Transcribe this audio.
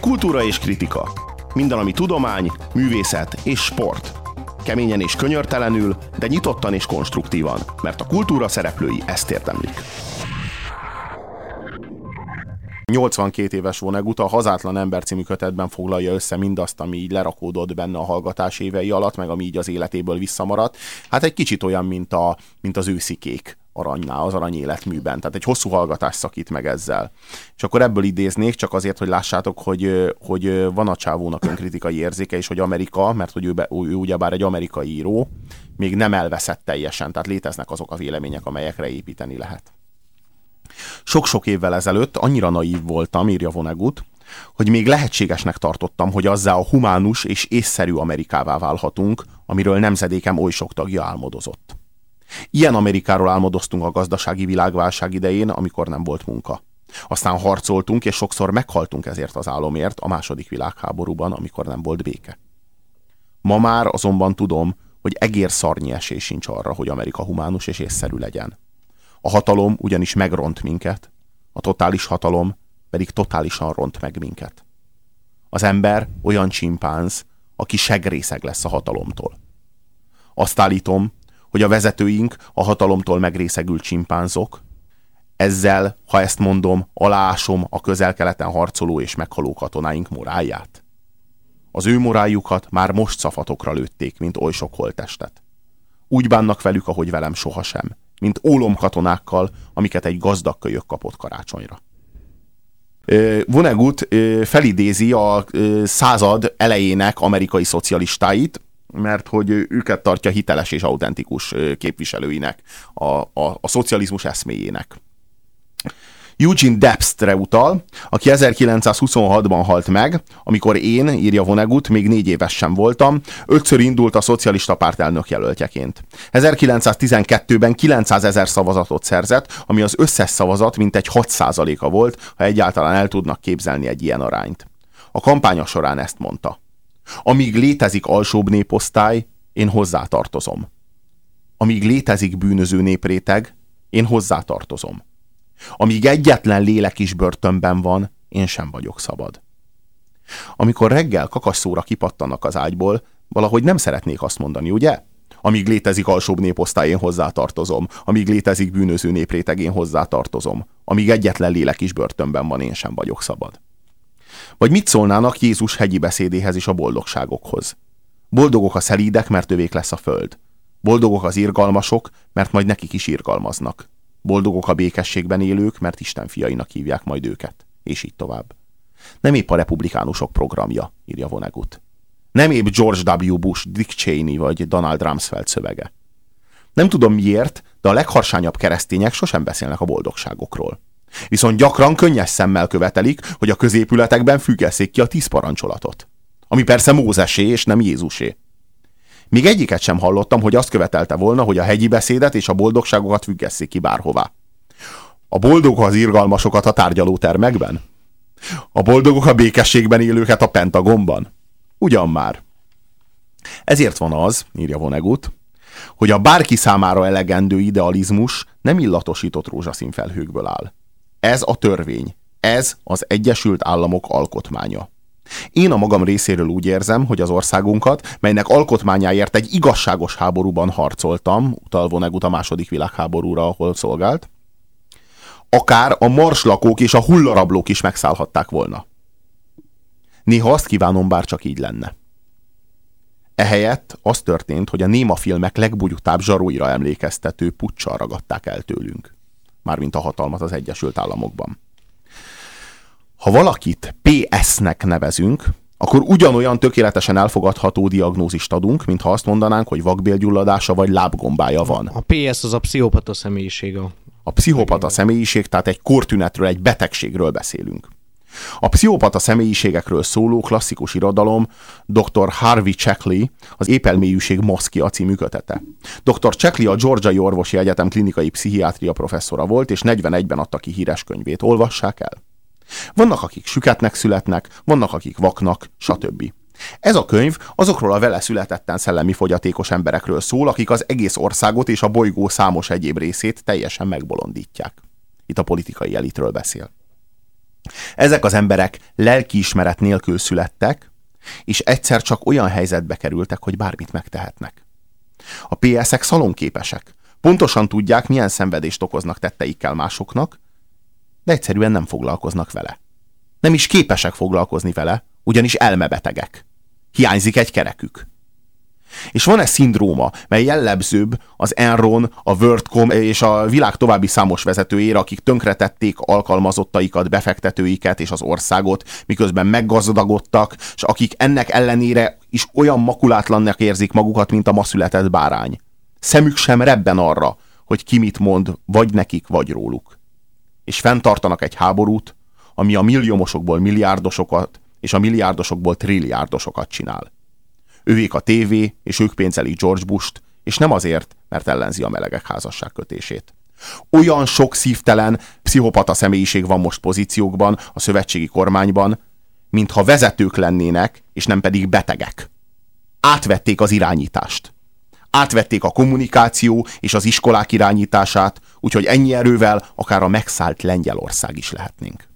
Kultúra és kritika. Minden, ami tudomány, művészet és sport. Keményen és könyörtelenül, de nyitottan és konstruktívan, mert a kultúra szereplői ezt érdemlik. 82 éves Vonnegut a Hazátlan ember című kötetben foglalja össze mindazt, ami így lerakódott benne a hallgatás évei alatt, meg ami így az életéből visszamaradt. Hát egy kicsit olyan, mint az őszi kék aranynál, az Arany életműben. Tehát egy hosszú hallgatás szakít meg ezzel. És akkor ebből idéznék, csak azért, hogy lássátok, hogy van a csávónak önkritikai érzéke, és hogy Amerika, mert hogy ő ugyebár egy amerikai író, még nem elveszett teljesen. Tehát léteznek azok a vélemények, amelyekre építeni lehet. Sok-sok évvel ezelőtt annyira naív voltam, írja Vonnegut, hogy még lehetségesnek tartottam, hogy azzá a humánus és észszerű Amerikává válhatunk, amiről nemzedékem oly sok tagja álmodozott. Ilyen Amerikáról álmodoztunk a gazdasági világválság idején, amikor nem volt munka. Aztán harcoltunk, és sokszor meghaltunk ezért az álomért a II. Világháborúban, amikor nem volt béke. Ma már azonban tudom, hogy egérszarnyi esély sincs arra, hogy Amerika humánus és észszerű legyen. A hatalom ugyanis megront minket, a totális hatalom pedig totálisan ront meg minket. Az ember olyan csimpánz, aki segrészeg lesz a hatalomtól. Azt állítom, hogy a vezetőink a hatalomtól megrészegült csimpánzok. Ezzel, ha ezt mondom, aláásom a Közel-Keleten harcoló és meghaló katonáink morálját. Az ő moráljukat már most szafatokra lőtték, mint oly sok holttestet. Úgy bánnak velük, ahogy velem sohasem, mint ólomkatonákkal, amiket egy gazdag kölyök kapott karácsonyra. Vonnegut felidézi a század elejének amerikai szocialistáit, mert hogy őket tartja hiteles és autentikus képviselőinek, a szocializmus eszméjének. Eugene Debstre utal, aki 1926-ban halt meg, amikor én, írja Vonnegut, még 4 éves sem voltam, 5-ször indult a szocialista párt elnökjelöltjeként. 1912-ben 900 000 szavazatot szerzett, ami az összes szavazat mintegy 6%-a volt, ha egyáltalán el tudnak képzelni egy ilyen arányt. A kampánya során ezt mondta. Amíg létezik alsóbb néposztály, én hozzátartozom. Amíg létezik bűnöző népréteg, én hozzátartozom. Amíg egyetlen lélek is börtönben van, én sem vagyok szabad. Amikor reggel kakasszóra kipattanak az ágyból, valahogy nem szeretnék azt mondani, ugye? Amíg létezik alsóbb néposztály, én hozzátartozom. Amíg létezik bűnöző népréteg, én hozzátartozom. Amíg egyetlen lélek is börtönben van, én sem vagyok szabad. Vagy mit szólnának Jézus hegyi beszédéhez és a boldogságokhoz? Boldogok a szelídek, mert övék lesz a föld. Boldogok az irgalmasok, mert majd nekik is irgalmaznak. Boldogok a békességben élők, mert Isten fiainak hívják majd őket. És így tovább. Nem épp a republikánusok programja, írja Vonnegut. Nem épp George W. Bush, Dick Cheney vagy Donald Rumsfeld szövege. Nem tudom miért, de a legharsányabb keresztények sosem beszélnek a boldogságokról. Viszont gyakran könnyes szemmel követelik, hogy a középületekben függesszék ki a 10 parancsolatot. Ami persze Mózesé és nem Jézusé. Még egyiket sem hallottam, hogy azt követelte volna, hogy a hegyi beszédet és a boldogságokat függesszék ki bárhová. A boldogok az irgalmasokat a tárgyalótermekben? A boldogok a békességben élőket a Pentagonban? Ugyan már. Ezért van az, írja Vonnegut, hogy a bárki számára elegendő idealizmus nem illatosított rózsaszín felhőkből áll. Ez a törvény. Ez az Egyesült Államok alkotmánya. Én a magam részéről úgy érzem, hogy az országunkat, melynek alkotmányáért egy igazságos háborúban harcoltam, utal Vonnegut a II. Világháborúra, ahol szolgált, akár a marslakók és a hullarablók is megszállhatták volna. Néha azt kívánom, bár csak így lenne. Ehelyett az történt, hogy a néma filmek legbugyutább zsaróira emlékeztető puccsal ragadták el tőlünk. Mármint a hatalmat az Egyesült Államokban. Ha valakit PS-nek nevezünk, akkor ugyanolyan tökéletesen elfogadható diagnózist adunk, mintha azt mondanánk, hogy vakbélgyulladása vagy lábgombája van. A PS az a pszichopata személyiség. A pszichopata személyiség, tehát egy kórtünetről, egy betegségről beszélünk. A pszichopata személyiségekről szóló klasszikus irodalom dr. Harvey Checkley az Épelmélyűség maszkja című kötete. Dr. Checkley a Georgiai Orvosi Egyetem klinikai pszichiátria professzora volt, és 41-ben adta ki híres könyvét. Olvassák el. Vannak, akik süketnek születnek, vannak, akik vaknak, stb. Ez a könyv azokról a vele születetten szellemi fogyatékos emberekről szól, akik az egész országot és a bolygó számos egyéb részét teljesen megbolondítják. Itt a politikai elitről beszél. Ezek az emberek lelkiismeret nélkül születtek, és egyszer csak olyan helyzetbe kerültek, hogy bármit megtehetnek. A PS-ek szalonképesek. Pontosan tudják, milyen szenvedést okoznak tetteikkel másoknak, de egyszerűen nem foglalkoznak vele. Nem is képesek foglalkozni vele, ugyanis elmebetegek. Hiányzik egy kerekük. És van egy szindróma, mely jellemzőbb az Enron, a WorldCom és a világ további számos vezetőjére, akik tönkretették alkalmazottaikat, befektetőiket és az országot, miközben meggazdagodtak, és akik ennek ellenére is olyan makulátlannak érzik magukat, mint a ma született bárány. Szemük sem rebben arra, hogy ki mit mond, vagy nekik, vagy róluk. És fenntartanak egy háborút, ami a milliómosokból milliárdosokat, és a milliárdosokból trilliárdosokat csinál. Ővék a tévé, és ők pénzelik George Bush-t, és nem azért, mert ellenzi a melegek házasságkötését. Olyan sok szívtelen, pszichopata személyiség van most pozíciókban, a szövetségi kormányban, mintha vezetők lennének, és nem pedig betegek. Átvették az irányítást. Átvették a kommunikáció és az iskolák irányítását, úgyhogy ennyi erővel akár a megszállt Lengyelország is lehetnénk.